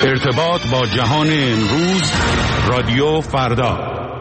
ارتباط با جهان امروز، رادیو فردا.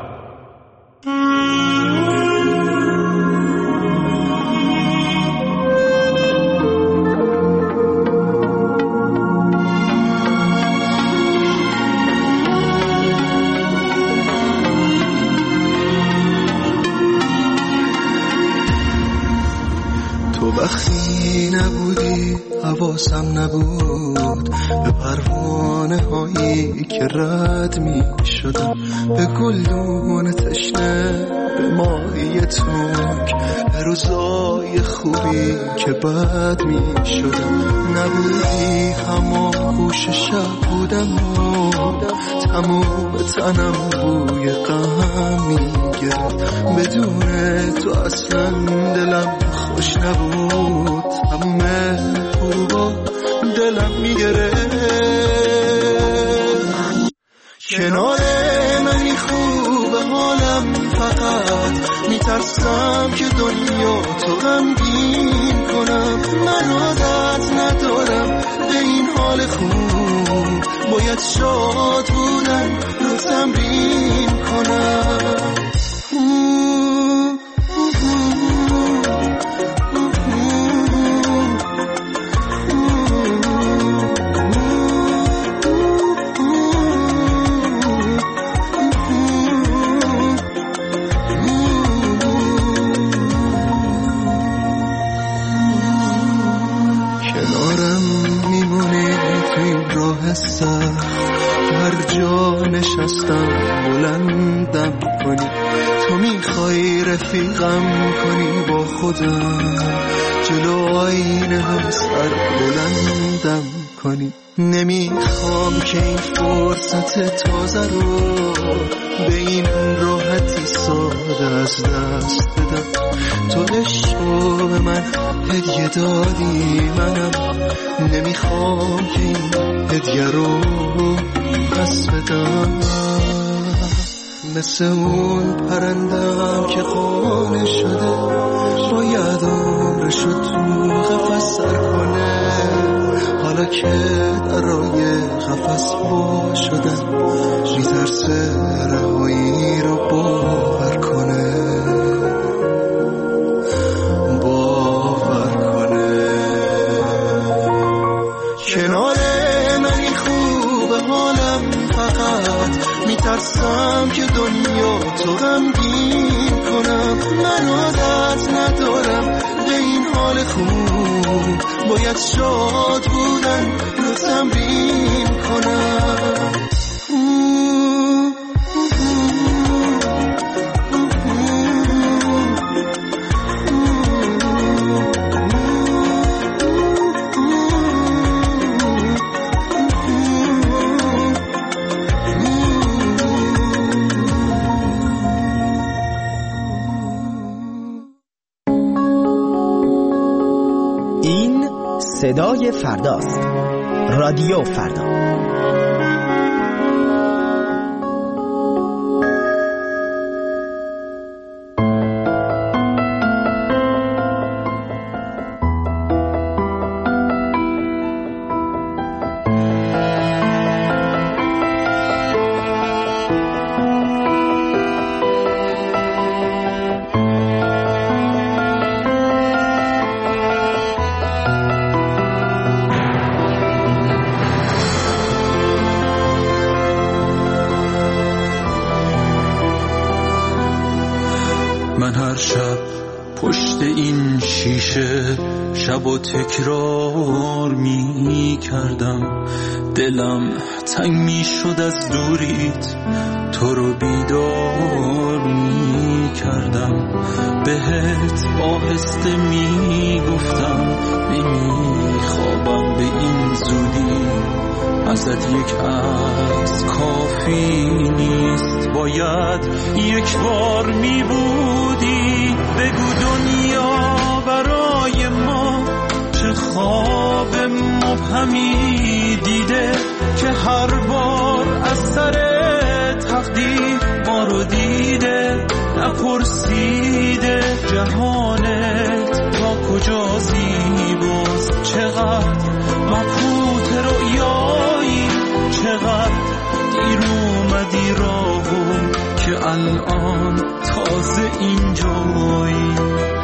تو وقتی نبودی حواسم نبود به پروانه هایی که رد می شدم، به گلدون تشنه، به ماهی تنک، به روزای خوبی که بد می شدم. نبودی همان گوش شب بودم و تمام تنم بوی غم می گرفت. بدون تو اصلا دلم خوش نبود، تمام غروبا دلم میگرفت. کنار منی خوبه حالم، فقط میترسم که دنیا تو غمگین کنم. من عادت ندارم به این حال خوب، باید شاد بودن رو تمرین کنم. هر جا نشستم بلندم کنی، تو میخوای رفیقم کنی با خودم، جلو آینه هم سر بلندم کنی. نمیخوام که این فرصت تازه رو به این راحتی ساده از دست بدم. تو عشق رو به من هدیه دادی، منم نمیخوام که این هدیه رو پس بدم. مثل اون پرندم که قانع شده، باید عمرشو تو قفس سر کنه. حالا که درای قفس وا شدن، میترسه رهایی رو باور کنه. کنار منی خوبه حالم، فقط میترسم که دنیا تو غمگین کنم. من عادت ندارم به این حال خوب، باید شاد بودن رو تمرین کنم. صدای فرداست. رادیو فردا. من هر شب پشت این شیشه شب و تکرار می کردم، دلم تنگ می شد از دوریت، تو رو بیدار می کردم. بهت آهسته می گفتم نمی خوابم به این زودی، ازت یک عکس کافی نیست، باید یک بار می بودی. بگو دنیا برای ما چه خواب مبهمی دیده، که هر بار از سر تقدیر ما رو دیده. نپرسیده جهانت تا کجا زیباست، چقدر مبهوت رؤیایی، چه الان تازه اینجایی.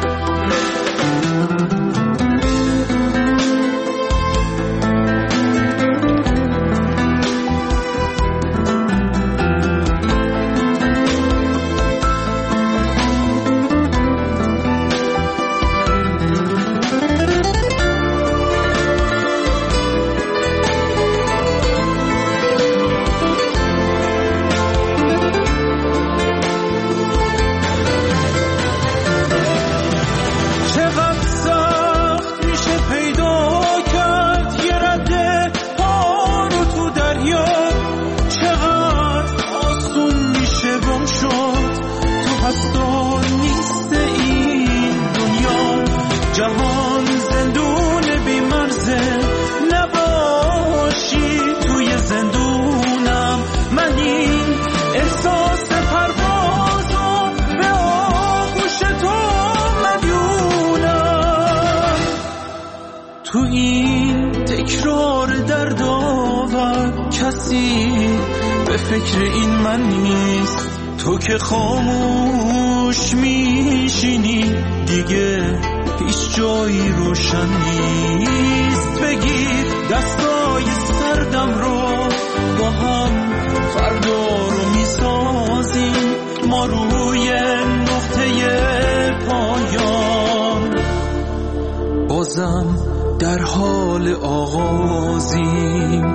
تو این تکرار دردآور کسی به فکر این من نیست. تو که خاموش میشینی دیگه هیچ جایی روشن نیست. بگیر دستای سردم رو با هم فردا رو میسازیم ما روی نقطه پایان. بازم در حال آغازیم.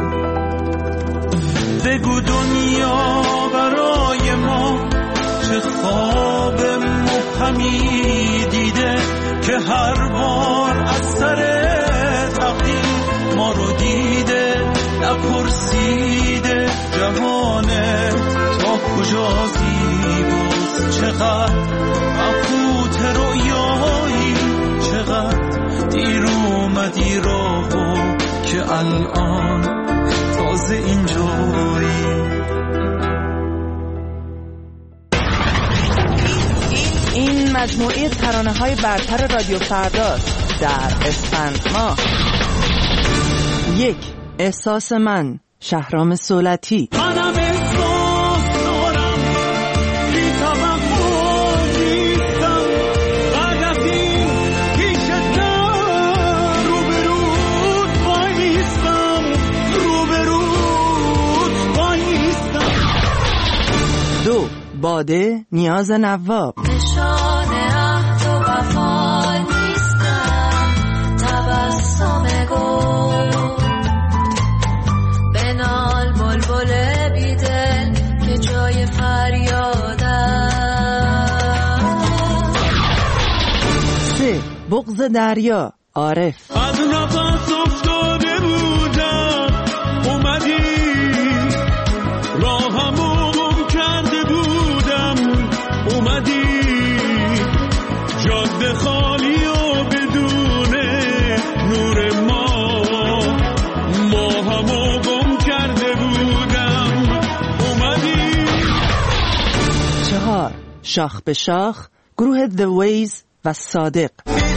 بگو دنیا برای ما چه خواب مبهمی دیده که هر بار از سر تقدیر ما رو دیده نپرسیده جهانه تا کجا زیباست. چقدر مبهوت رویایی چقدر دیر اومدی راهو که الان تازه اینجایی. این مجموعه ترانه‌های برتر رادیو فرداست در اسفند ماه. 1. احساس من، شهرام سولتی. منم احساس دارم بی توقع نیستم بعد از این پیشتم روبروت بایستم روبروت بایستم. 2. باده، نیاز نواب. نشان عهد و وفا نیستم تبسم گل بنال بلبل بیدل که جای فریادم. 3. بغض دریا، عارف. از نفس افتاده بودم اومدی راهمو گم کرده بودم اومدی جاده خالی و بدون نور ما همو گم کرده بودم اومدی. 4. شاخ به شاخ، گروه The Ways و صادق.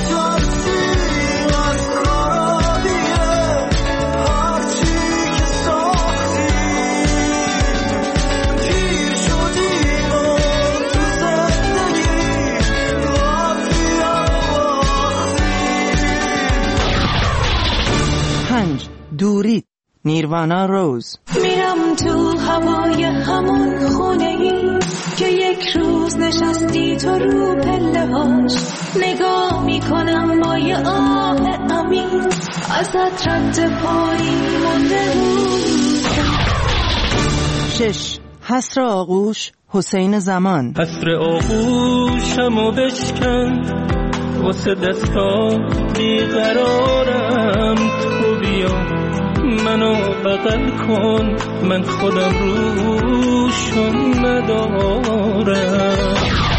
دورید، نیروانا روز. میرم تو هوای همون خونه‌ای که یک روز نشستی تو رو پله‌هاش نگاه میکنم با یه آه عمیق ازت رد پایی مونده بود. 6. حسر آغوش، حسین زمان. حسر آغوشمو بشکن واسه دستا بیقرارم تو بیا منو بغل کن من خودم روشون ندارم.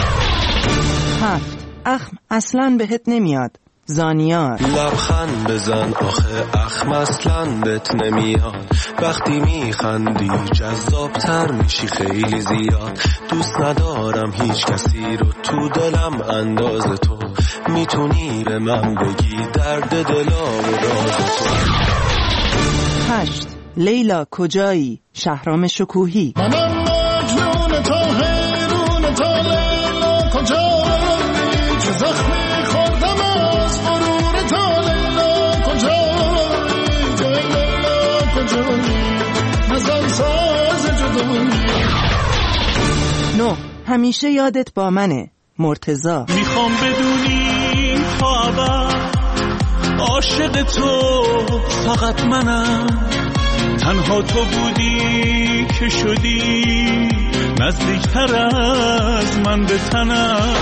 7. اخم اصلاً بهت نمیاد، زانیار. لبخند بزن آخه اخم اصلاً بهت نمیاد وقتی میخندی جذابتر میشی خیلی زیاد دوست ندارم هیچ کسی رو تو دلم انداز تو میتونی به من بگی درد دلا و راز تو. 8. لیلا کجایی، شهرام شکوهی. منم مجنون تو حیرون تا لیلا کجایی چه زخمی خوردم از غرور تا لیلا کجایی تا لیلا کجایی نزن ساز جدایی. نو همیشه یادت با منه مرتضی. میخوام بدونی تا ابد عاشق تو فقط منم، تنها تو بودی که شدی نزدیکتر از من به تنم.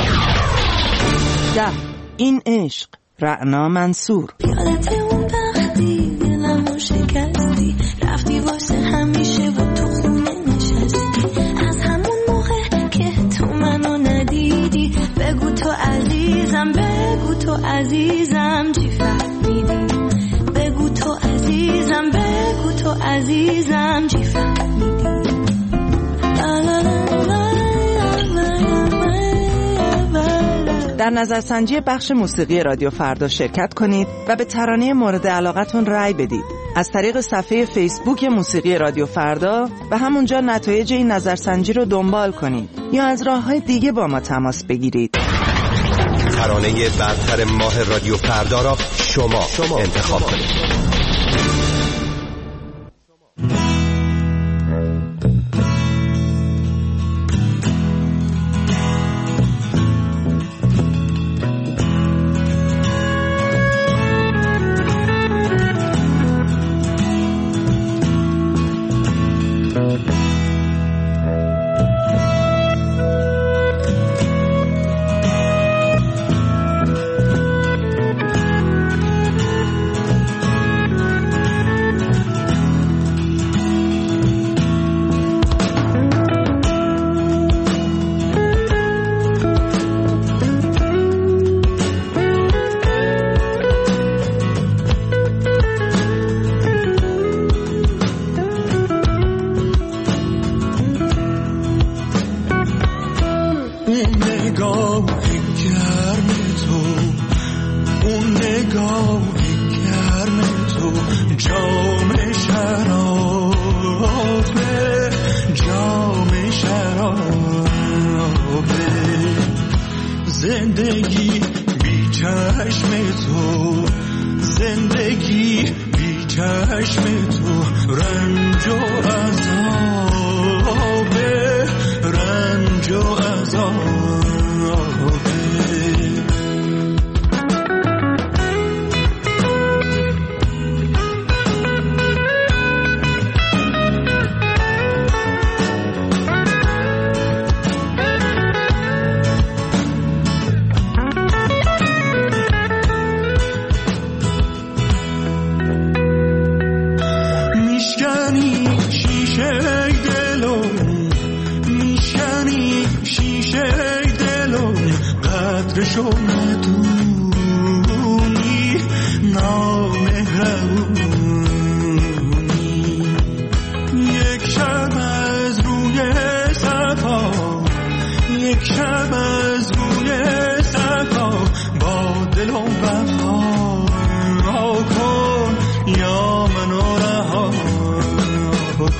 این عشق رعنا منصور. یادت اون وقتی دلمو شکستی رفتی واسه همیشه و تو خونه نشستی، از همون موقع که تو منو ندیدی بگو تو عزیزم، بگو تو عزیزم چی فهمیدی، بگو تو عزیزم، بگو تو عزیزم چی فهمیدی. در نظرسنجی بخش موسیقی رادیو فردا شرکت کنید و به ترانه مورد علاقتون رأی بدید از طریق صفحه فیسبوک موسیقی رادیو فردا و همونجا نتایج این نظرسنجی رو دنبال کنید یا از راه‌های دیگه با ما تماس بگیرید. ترانه برتر ماه رادیو فردا را شما انتخاب کنید. زندگی بی چشم تو، زندگی بی چشم تو، رنج و عذابه، رنج و عذابه. شو ندونی نامهربونی، یک شب از روی صفا، یک شب از روی صفا با دل و وفا کن یا منو رها کن.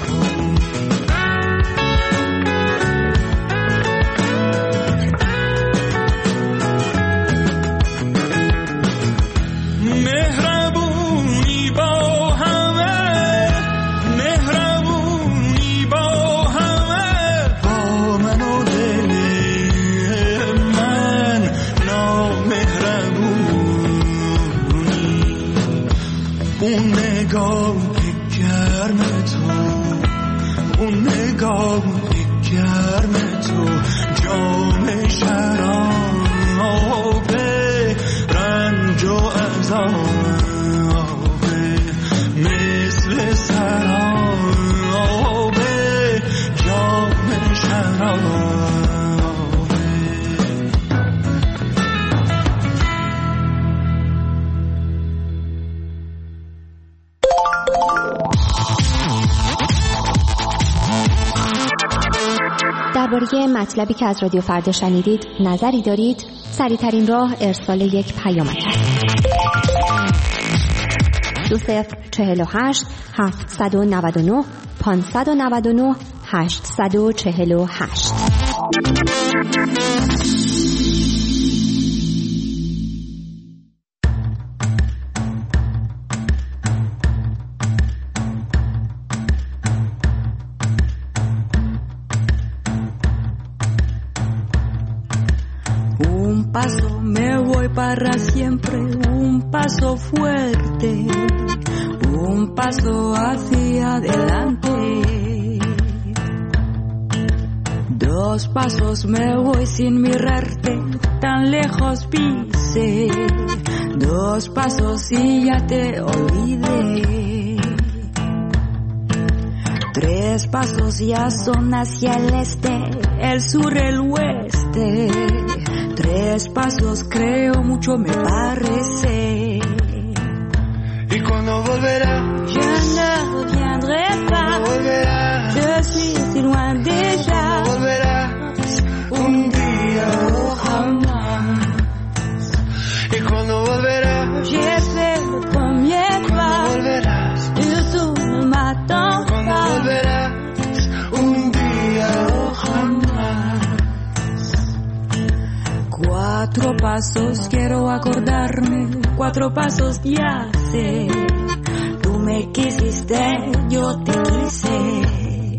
درباره مطلبی که از رادیو فردا شنیدید نظری دارید؟ سریع‌ترین راه ارسال یک پیامک است. 2048 799 599 848 Un paso me voy para siempre, un paso fuerte, un paso hacia adelante. Dos pasos me voy sin mirarte, tan lejos pise. Dos pasos y ya te olvidé. Tres pasos ya son hacia el este, el sur, el oeste. Tres pasos creo mucho me parece. ¿Y cuando volverá? Je ne reviendrai pas. Volverás. Je suis si loin déjà. Volverás un día o jamás. ¿Y cuando volverás? J'ai fait le premier pas. Volverás. Et tú ne m'attends Cuando pas. volverás un día o jamás. Cuatro pasos quiero acordarme, cuatro pasos ya sé. Tú me quisiste, yo te quise.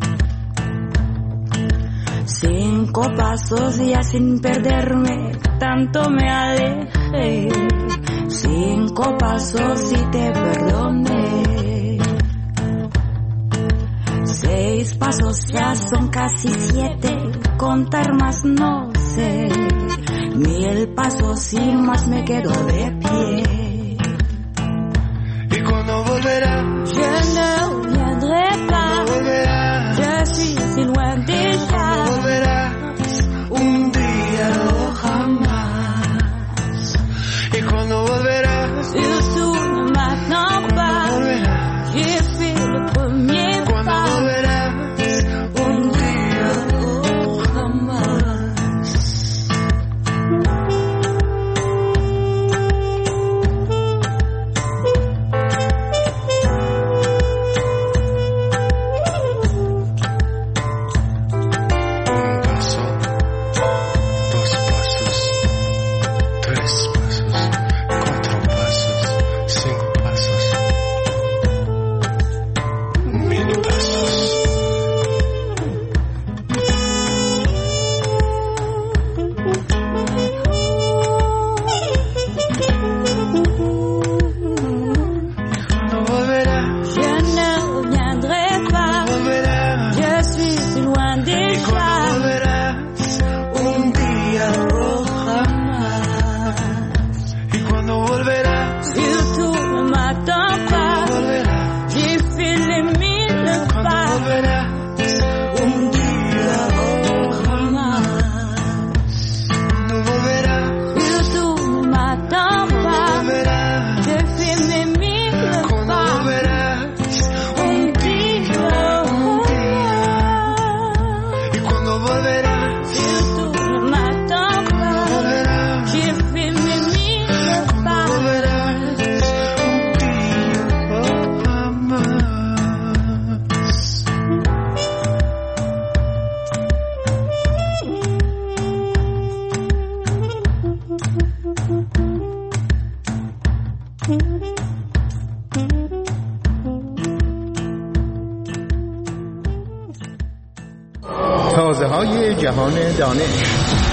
Cinco pasos ya sin perderme, tanto me alejé. Cinco pasos y te perdoné. Seis pasos ya son casi 7, contar más no sé. 1000 pasos y más me quedo de pie. ¿Y cuando volverá? Je ne reviendrai pas. Volverás. Je suis si loin déjà. Volverás un día o jamás. ¿Y cuando volverás? Surtout ne m'attends pas. Volverás. J'ai fait le premier Cuando pas. volverás un día Oh, jamás. تازه‌های جهان دانش.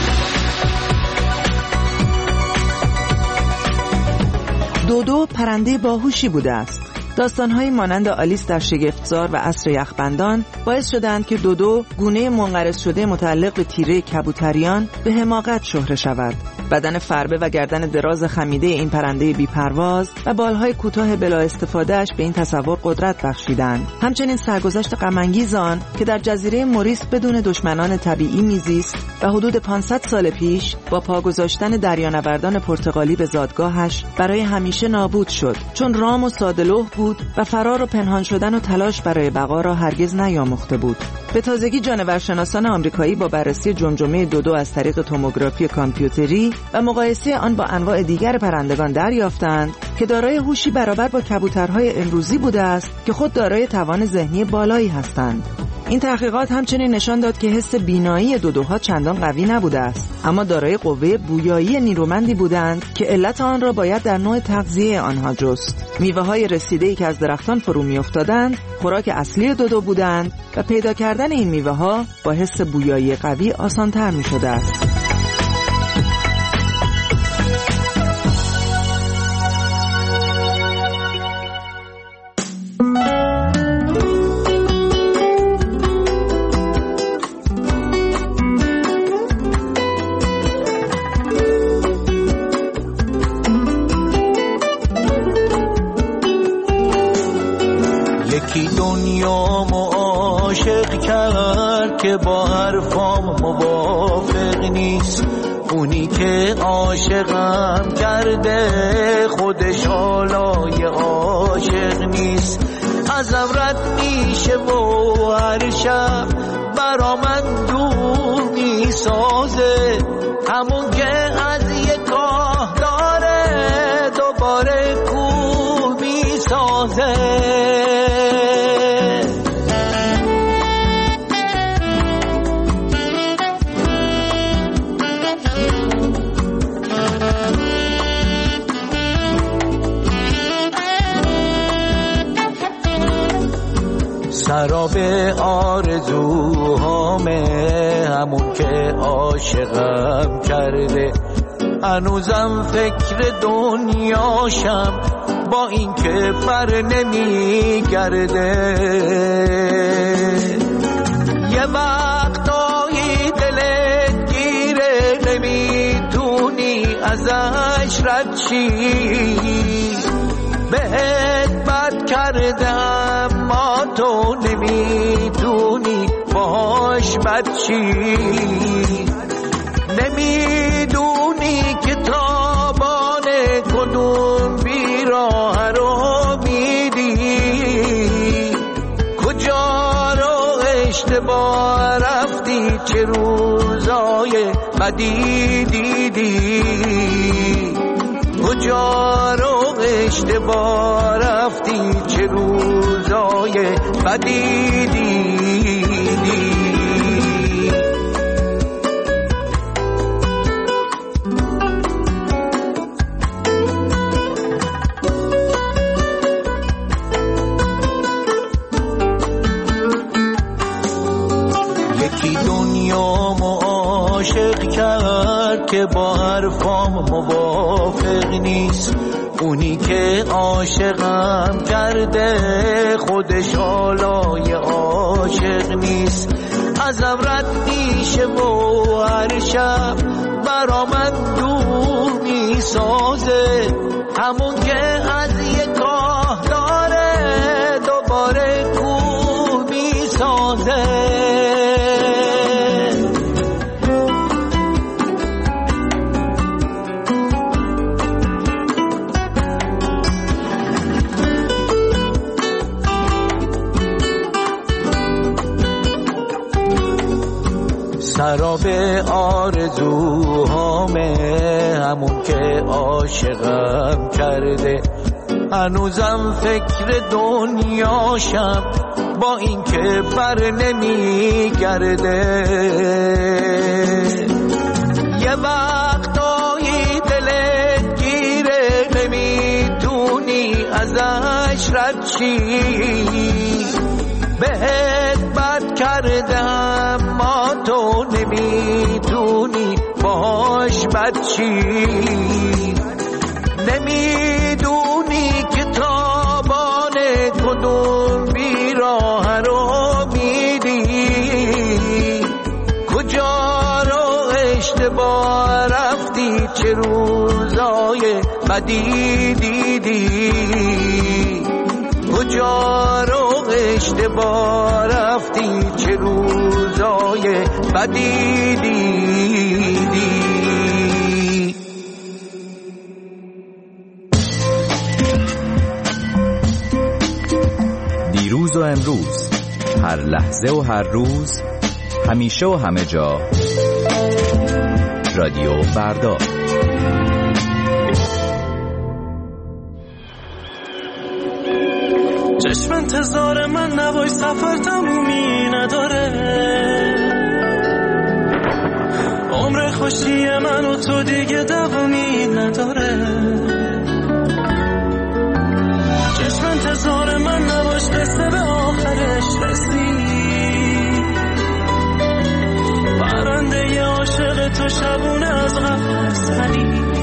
دودو پرنده باهوشی بوده است. داستان‌هایی مانند آلیس در شگفتزار و عصر یخبندان باعث شدند که دودو گونه منقرض شده متعلق به تیره کبوتریان به حماقت شهره شود. بدن فربه و گردن دراز خمیده این پرنده بی‌پرواز و بالهای کوتاه بلا استفادهش به این تصور قدرت بخشیدند. همچنین سرگذشت غم‌انگیز آن که در جزیره موریس بدون دشمنان طبیعی میزیست و حدود 500 سال پیش با پا گذاشتن دریانوردان پرتغالی به زادگاهش برای همیشه نابود شد، چون رام و ساده‌لوح بود و فرار و پنهان شدن و تلاش برای بقا را هرگز نیاموخته بود. به تازگی جانورشناسان آمریکایی با بررسی جمجمه دودو از طریق توموگرافی کامپیوتری و مقایسه آن با انواع دیگر پرندگان دریافتند که دارای هوشی برابر با کبوترهای امروزی بوده است که خود دارای توان ذهنی بالایی هستند. این تحقیقات همچنین نشان داد که حس بینایی دودوها چندان قوی نبوده است، اما دارای قوه بویایی نیرومندی بودند که علت آن را باید در نوع تغذیه آنها جست. میوه‌های رسیده‌ای که از درختان فرو می‌افتادند خوراک اصلی دودو بودند و پیدا کردن این میوه‌ها با حس بویایی قوی آسان‌تر می‌شده است. یکی دنیامو عاشق کرد که با حرفام موافق نیست، اونی که عاشقم کرده خودش حالای عاشق نیست. ازم رد میشه و هر شب برا من دور میسازه، همون که از یک کاه داره دوباره کور میسازه. سراب آرزوهامه همون که عاشقم کرده، هنوزم فکر دنیاشم با این که بر نمیگرده. یه وقتایی دلت گیره نمیتونی ازش رد شی، بهت بد کردم ما تو نمیتونی باهاش بد شی. نمیدونی که تابان کدوم بیراه رو میدی، کجا رو اشتباه رفتی چه روزای بدی دیدی، کجا رو اشتباه رفتی چه روزای بدی دیدی. یکی دنیامو عاشق کرد که با حرفام موافق نیست، اونی که عاشقم کرده خودش حالای عاشق نیست. ازم رد میشه و هر شب برا من دور میسازه، همون که از یک کاه داره دوباره کور میسازه. سراب آرزوهامه همون که عاشقم کرده، هنوزم فکر دنیاشم با این که بر نمیگرده. یه وقتایی دلت گیره نمیتونی ازش رد شی، بهت بد کردم ما تو نمیتونی باهاش بد شی. نمیدونی که تابان کدوم بیراه رو میدی، کجا رو اشتباه رفتی چه روزای بدی دیدی، کجا رو اشتباه رفتی چه روزای بدی دیدی. دیروز و امروز، هر لحظه و هر روز، همیشه و همه جا، رادیو فردا. چشم انتظار من نباش، سفر تمومی نداره. عمر خوشی من و تو دیگه دوامی نداره. چشم انتظار من نباش، قصه به آخرش رسید. پرنده عاشق تو شبونه از قفس پرید.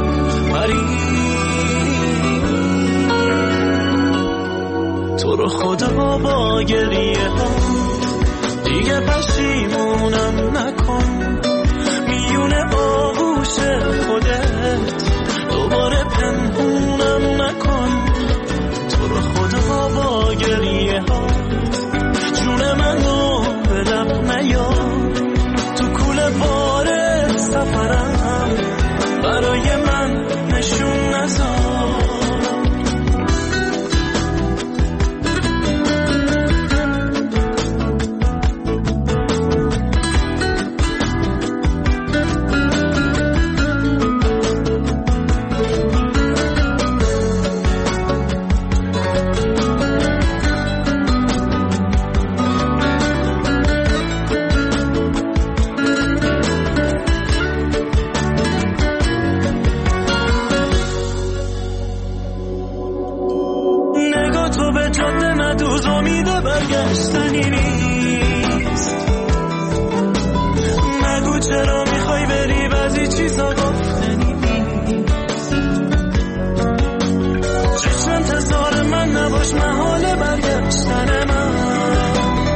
تو رو خدا با گریه ها دیگه پشیمونم نکن. میون آغوش خودت دوباره پنهونم نکن. تو رو خدا با گریه ها جون منو به لب نیار. تو کوله بار سفرم برای من نشون نذار. برگشتنی نیست. نگو چرا میخوای بری، بعضی چیزا گفتنی نیست. چشم انتظار من نباش، محال برگشتن من.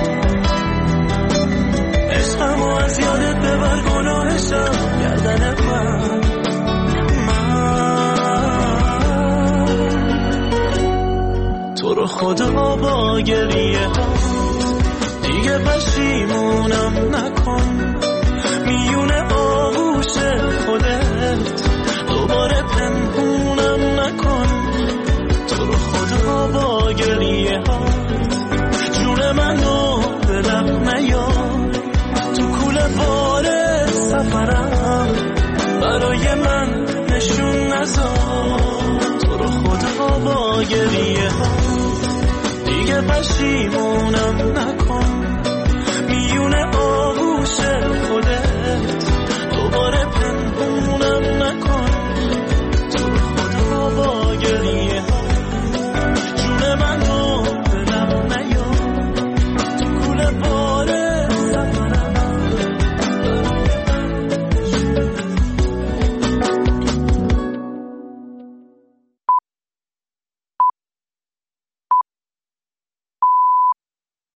عشقمو از یادت ببر، گناهشم گردن من. تو رو خدا با گریه ها دیگه پشیمونم نکن. میون آغوش خودت دوباره پنهونم نکن. تو رو خدا با گریه ها جون منو به لب نیار. تو کوله بار سفرم برای من نشون نذار. تو رو خدا با گریه ها دیگه پشیمونم نکن.